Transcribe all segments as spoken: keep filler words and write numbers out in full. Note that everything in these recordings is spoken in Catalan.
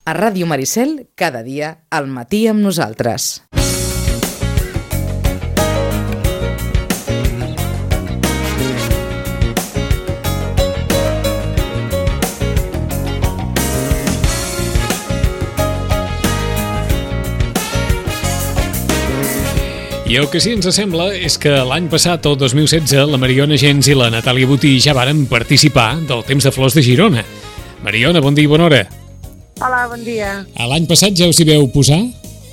A Ràdio Maricel, cada dia, al matí amb nosaltres. I el que sí ens sembla és que l'any passat, el dos mil setze, la Mariona Gens i la Natàlia Botí ja varen participar del Temps de Flors de Girona. Mariona, bon dia i bona hora. Hola, bon dia. L'any passat ja us hi veu posar?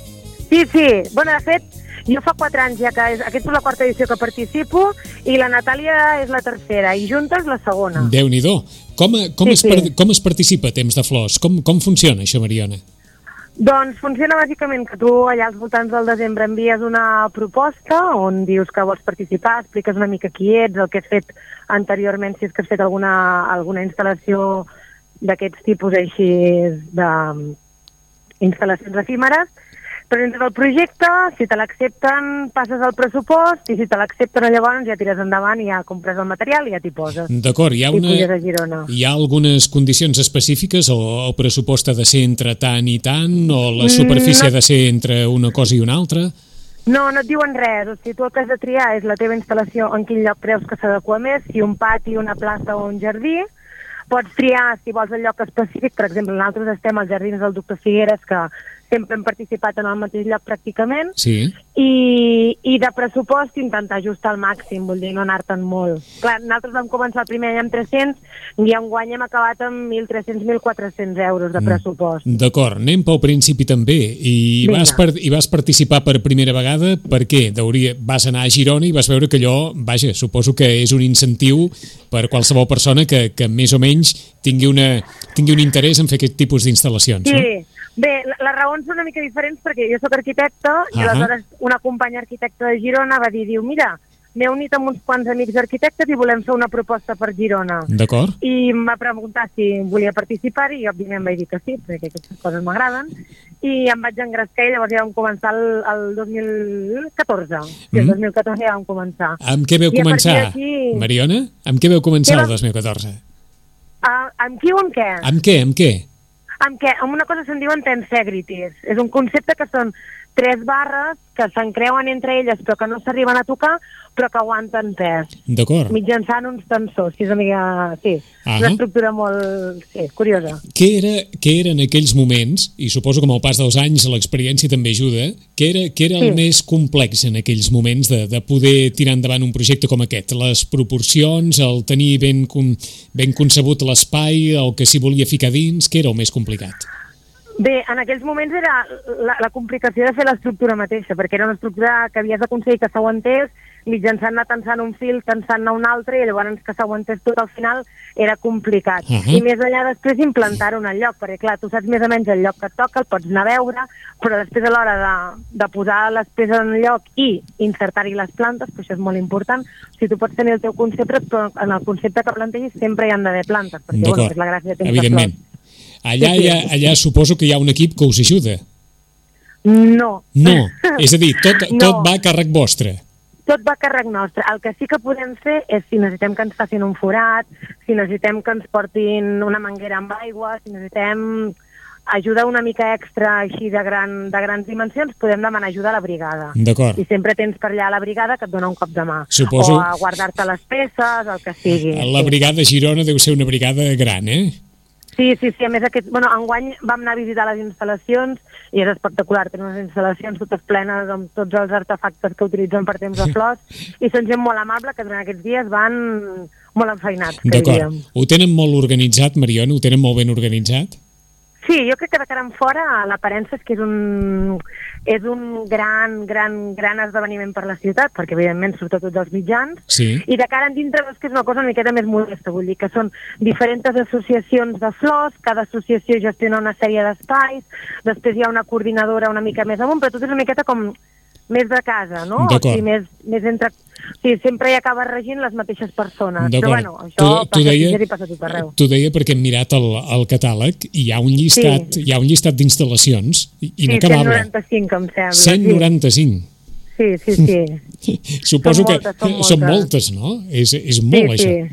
Sí, sí. Bueno, de fet, jo fa quatre anys ja que és, aquesta és la quarta edició que participo i la Natàlia és la tercera i juntes la segona. Déu-n'hi-do. Com, com, Sí, es, sí. com es participa a Temps de Flors? Com, com funciona això, Mariona? Doncs funciona bàsicament que tu allà als voltants del desembre envies una proposta on dius que vols participar, expliques una mica qui ets, el que has fet anteriorment, si és que has fet alguna, alguna instal·lació d'aquests tipus així de instal·lacions efímeres, presentes el projecte, si te l'accepten passes el pressupost i si te l'accepten llavors ja tires endavant i ja compres el material i ja t'hi poses. D'acord, hi ha, I una, puges a Girona. hi ha algunes condicions específiques o el pressupost ha de ser entre tant i tant o la superfície No. ha de ser entre una cosa i una altra? No, no et diuen res. O sigui, tu el que has de triar és la teva instal·lació en quin lloc creus que s'adequa més, si un pati, una plaça o un jardí. Pots triar si vols el lloc específic. Per exemple, nosaltres estem als Jardins del Doctor Figueres, que sempre hem participat en el mateix lloc pràcticament, Sí. i, i de pressupost intentar ajustar al màxim, vull dir, no anar-te'n molt. Clar, nosaltres vam començar el primer any amb tres-cents i enguany hem acabat amb mil tres-cents a mil quatre-cents euros de pressupost. D'acord, anem pel principi també. I Vinga. vas, per, I vas participar per primera vegada, per què? Deuria, vas anar a Girona i vas veure que allò, vaja, suposo que és un incentiu per qualsevol persona que, que més o menys tingui, una, tingui un interès en fer aquest tipus d'instal·lacions, Sí, no? bé, la- les raons són una mica diferents perquè jo sóc arquitecte i Ahà. aleshores una companya arquitecta de Girona va dir, diu, mira, m'he unit amb uns quants amics arquitectes i volem fer una proposta per Girona. D'acord? I em va preguntar si volia participar i òbviament vaig dir que sí, perquè aquestes coses m'agraden, i em vaig engrescar i llavors ja vam començar el, el dos mil catorze. Sí, el Mm. dos mil catorze ja vam començar. Amb què veu I a començar, partir d'aquí- Mariona? Amb què veu començar Què el va- dos mil catorze? Uh, amb qui o amb què? Amb què, amb què? Amb què? Amb una cosa se'n diuen tensegrities. És un concepte que són tres barres que s'encreuen entre elles però que no s'arriben a tocar però que aguanten pes D'acord. mitjançant uns tensors. Sí, és una mica... Sí, Ahà. una estructura molt... Sí, curiosa. Què era, què era en aquells moments, i suposo que amb el pas dels anys l'experiència també ajuda, què era, què era el Sí. més complex en aquells moments de, de poder tirar endavant un projecte com aquest? Les proporcions, el tenir ben, con, ben concebut l'espai, el que s'hi volia ficar dins, què era el més complicat? Bé, en aquells moments era la, la complicació de fer l'estructura mateixa, perquè era una estructura que havies d'aconseguir que s'aguantés mitjançant anar tensant un fil, tensant-ne un altre, i llavors que s'aguantés tot al final era complicat. Ahà. I més enllà després implantar-ho en el lloc, perquè clar, tu saps més o menys el lloc que et toca, el pots anar a veure, però després a l'hora de, de posar les peces en el lloc i insertar-hi les plantes, que això és molt important, si tu pots tenir el teu concepte, però en el concepte que plantegis sempre hi han d'haver plantes, perquè bueno, D'acord, és la gràcia de Temps de evidentment. Flors. Allà, Sí, sí. allà, allà suposo que hi ha un equip que us ajuda. No. No, és a dir, tot, No. tot va a càrrec vostre. Tot va a càrrec nostre. El que sí que podem fer és si necessitem que ens facin un forat, si necessitem que ens portin una manguera amb aigua, si necessitem ajuda una mica extra així de, gran, de grans dimensions, podem demanar ajuda a la brigada. D'acord. I sempre tens per allà la brigada que et dona un cop de mà. Suposo- O a guardar-te les peces, el que sigui. La Sí. brigada Girona deu ser una brigada gran, eh? Sí, sí, sí, a més aquest, bueno, enguany vam anar a visitar les instal·lacions i és espectacular, tenen unes instal·lacions totes plenes amb tots els artefactes que utilitzen per Temps de Flors i són gent molt amable que durant aquests dies van molt enfeinats, que D'acord. diríem. Ho tenen molt organitzat, Mariona? Ho tenen molt ben organitzat? Sí, jo crec que de cara en fora l'aparença és que és un, és un gran, gran, gran esdeveniment per la ciutat, perquè evidentment surt a tots els mitjans, Sí. i de cara en dintre és que és una cosa una miqueta més modesta, vull dir que són diferents associacions de flors, cada associació gestiona una sèrie d'espais, després hi ha una coordinadora una mica més amunt, però tot és una miqueta com més de casa, no? D'acord. O sigui, més, més entre... O sigui, sempre hi acaba regint les mateixes persones. Però D'acord. bueno, això Tu- tu passa deia- a Sitges i passa a tot arreu. T'ho deia perquè hem mirat el, el catàleg i hi ha un llistat, Sí. hi ha un llistat d'instal·lacions Sí, inacabable. cent noranta-cinc, em sembla. cent noranta-cinc. Sí, sí, sí. sí. Suposo Són que moltes, són són moltes. moltes, no? És, és molt, sí, això. sí.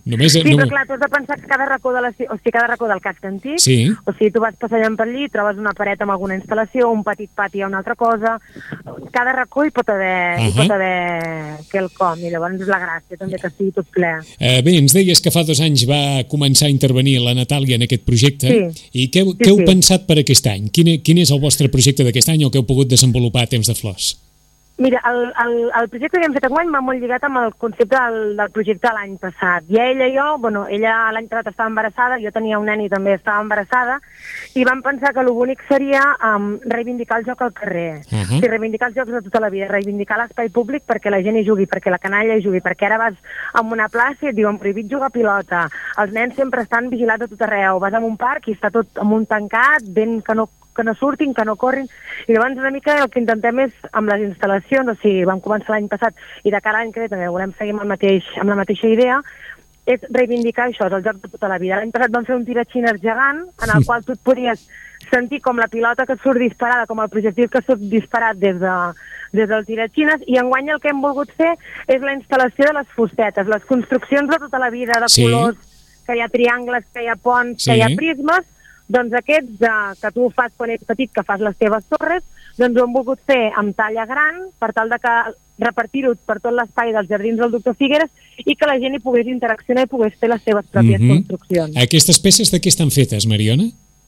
Només, sí, no... però clar, tu has de pensar que cada racó, de la, o sigui, cada racó del casc antic, sí. o sigui, tu vas passejant per allí, trobes una paret amb alguna instal·lació, un petit pati a una altra cosa, cada racó hi pot haver, uh -huh. hi pot haver quelcom, i llavors és la gràcia també que sigui tot ple. Uh, bé, ens deies que fa dos anys va començar a intervenir la Natàlia en aquest projecte, sí. i què, sí, què heu sí. pensat per aquest any? Quin, quin és el vostre projecte d'aquest any o que heu pogut desenvolupar a Temps de Flors? Mira, el, el, el projecte que hem fet enguany m'ha molt lligat amb el concepte del, del projecte de l'any passat. I ella i jo, bueno, ella l'any passat estava embarassada, jo tenia un nen i també estava embarassada, i vam pensar que el bonic seria um, reivindicar el joc al carrer. Uh -huh. O sigui, reivindicar els jocs de tota la vida, reivindicar l'espai públic perquè la gent hi jugui, perquè la canalla hi jugui, perquè ara vas a una plaça i et diuen prohibit jugar a pilota, els nens sempre estan vigilats a tot arreu, vas a un parc i està tot amunt tancat, vent que no que no surtin, que no corrin, i llavors una mica el que intentem és, amb les instal·lacions, o sigui, vam començar l'any passat, i de cara a l'any que ve també volem seguir amb, el mateix, amb la mateixa idea, és reivindicar això, és el joc de tota la vida. L'any passat vam fer un tiratxines gegant, en el qual tu et podies sentir com la pilota que et surt disparada, com el projectil que surt disparat des, de, des del tiratxines, i enguany el que hem volgut fer és la instal·lació de les fustetes, les construccions de tota la vida, de sí. colors, que hi ha triangles, que hi ha ponts, sí. que hi ha prismes, doncs aquests eh, que tu fas quan ets petit, que fas les teves torres, doncs ho hem volgut fer amb talla gran, per tal de que repartir-ho per tot l'espai dels jardins del doctor Figueres i que la gent hi pogués interaccionar i pogués fer les seves pròpies mm -hmm. construccions. Aquestes peces de què estan fetes, Mariona?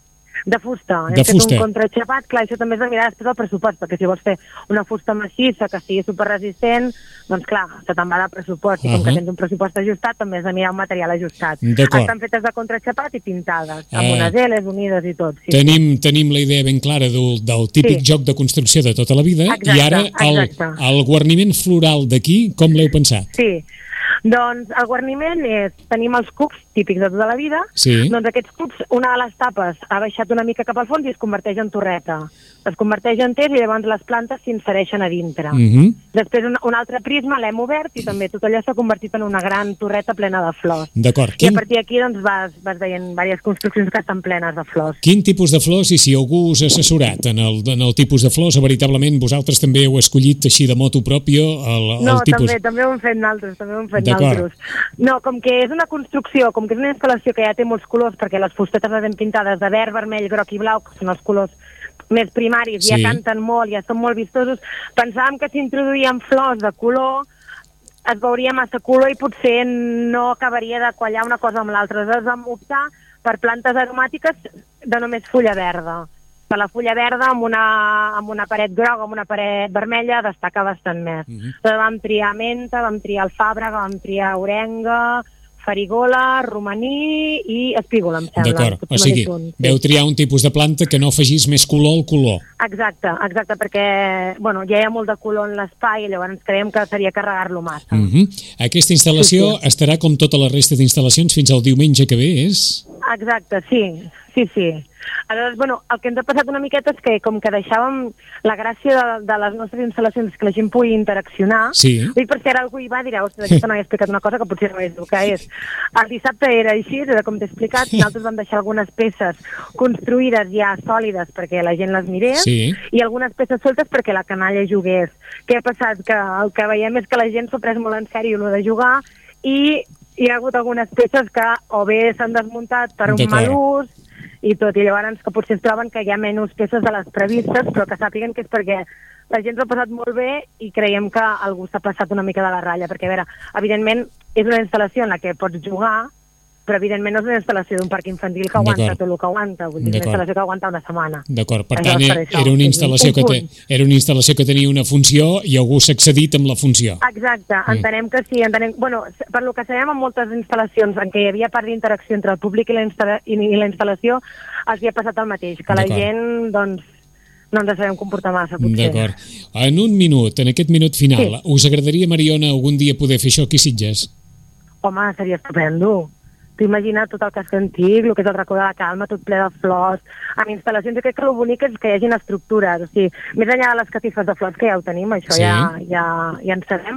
De fusta. De Hem fusta. fet un contraxapat, clar, això també és de mirar després del pressupost, perquè si vols fer una fusta massissa que sigui superresistent, doncs clar, se te'n va de pressupost, i com uh -huh. que tens un pressupost ajustat, també has de mirar un material ajustat. Estan fetes de contraxapat i pintades, amb uh, unes L's unides i tot. Sí, tenim, sí. tenim la idea ben clara del, del típic sí. joc de construcció de tota la vida, exacte, i ara el, el guarniment floral d'aquí, com l'heu pensat? Sí, doncs el guarniment és, tenim els cubs típics de tota la vida, sí. doncs aquests cubs, una de les tapes ha baixat una mica cap al fons i es converteix en torreta. Es converteix en tés i llavors les plantes s'insereixen a dintre. Uh -huh. Després un, un altre prisma l'hem obert i també tot allò s'ha convertit en una gran torreta plena de flors. D'acord. I a partir d'aquí doncs, vas, vas veient diverses construccions que estan plenes de flors. Quin tipus de flors, i si algú us ha assessorat en el, en el tipus de flors, o veritablement vosaltres també heu escollit així de motu propio el, el no, tipus? No, també, també ho hem fet naltros, també ho hem fet naltros. No, com que és una construcció, com que és una instal·lació que ja té molts colors, perquè les fustetes les hem pintades de verd, vermell, groc i blau, que són els colors més primaris, sí. ja canten molt, ja són molt vistosos, pensàvem que s'introduïen flors de color, es veuria massa color i potser no acabaria de quallar una cosa amb l'altra. Llavors vam optar per plantes aromàtiques de només fulla verda. Per la fulla verda amb una, amb una paret groga, amb una paret vermella, destaca bastant més. Uh-huh. Llavors vam triar menta, vam triar alfàbrega, vam triar orenga, farigola, romaní i espígola, em sembla. D'acord, o sigui, sí. veu triar un tipus de planta que no afegís més color al color. Exacte, exacte, perquè bueno, ja hi ha molt de color en l'espai i llavors creiem que seria carregar-lo massa. Uh -huh. Aquesta instal·lació sí, sí. estarà com tota la resta d'instal·lacions fins al diumenge que ve, és? Exacte, sí, sí, sí. Aleshores, bueno, el que ens ha passat una miqueta és que com que deixàvem la gràcia de, de les nostres instal·lacions que la gent pugui interaccionar, sí. i per si ara algú hi va dirà, ostres, aquesta no he explicat una cosa que potser no és el que és. El dissabte era així, era com t'he explicat, nosaltres vam deixar algunes peces construïdes ja sòlides perquè la gent les mirés, sí. i algunes peces soltes perquè la canalla jugués. Què ha passat? Que el que veiem és que la gent s'ho ha pres molt en sèrio, allò de jugar, i hi ha hagut algunes peces que o bé s'han desmuntat per un mal ús, i tot, i llavors que potser es troben que hi ha menys peces de les previstes, però que sàpiguen que és perquè la gent s'ho ha passat molt bé i creiem que algú s'ha passat una mica de la ratlla, perquè a veure, evidentment és una instal·lació en la que pots jugar, però evidentment no és una instal·lació d'un parc infantil que aguanta tot el que aguanta, vull dir, una instal·lació que aguanta una setmana. D'acord, per tant, era, era, una instal·lació que te, era una instal·lació que tenia una funció i algú s'ha excedit amb la funció. Exacte, entenem que sí, entenem... Bueno, per lo que sabem en moltes instal·lacions en què hi havia part d'interacció entre el públic i la, instal·la, i la instal·lació, els hi ha passat el mateix, que la gent, doncs, no ens sabem comportar massa, potser. D'acord. En un minut, en aquest minut final, sí. us agradaria, Mariona, algun dia poder fer això aquí a Sitges? Home, seria estupendo. T'ho imagina tot el casc antic, el que és el racó de la calma, tot ple de flors, amb instal·lacions. Jo crec que el bonic és que hi hagin estructures, o sigui, més enllà de les catifes de flors, que ja ho tenim, això sí. ja, ja, ja en sabem,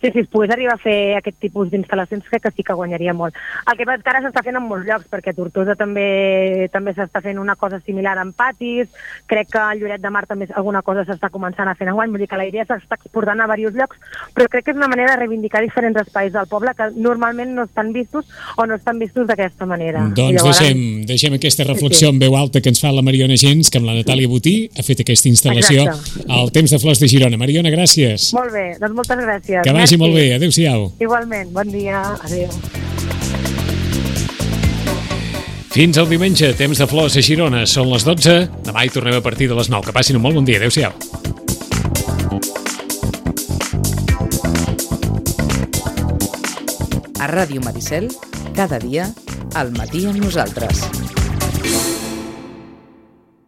Sí, si es pogués arribar a fer aquest tipus d'instal·lacions, crec que sí que guanyaria molt. El que passa que ara s'està fent en molts llocs, perquè a Tortosa també també s'està fent una cosa similar en patis, crec que a Lloret de Mar també alguna cosa s'està començant a fer enguany, vull dir que la idea s'està exportant a diversos llocs, però crec que és una manera de reivindicar diferents espais del poble que normalment no estan vistos o no estan vistos d'aquesta manera. Doncs llavors, deixem, deixem aquesta reflexió sí, sí. en veu alta que ens fa la Mariona Gens, que amb la Natàlia Botí ha fet aquesta instal·lació Exacte. al Temps de Flors de Girona. Mariona, gràcies. Molt bé, doncs moltes gràcies. Que vagi Merci. molt bé, adéu-siau. Igualment, bon dia, adéu. Fins al diumenge, Temps de Flors a Girona. Són les dotze, demà hi tornem a partir de les nou. Que passin un molt bon dia, adéu-siau. A Ràdio Maricel, cada dia, al matí amb nosaltres.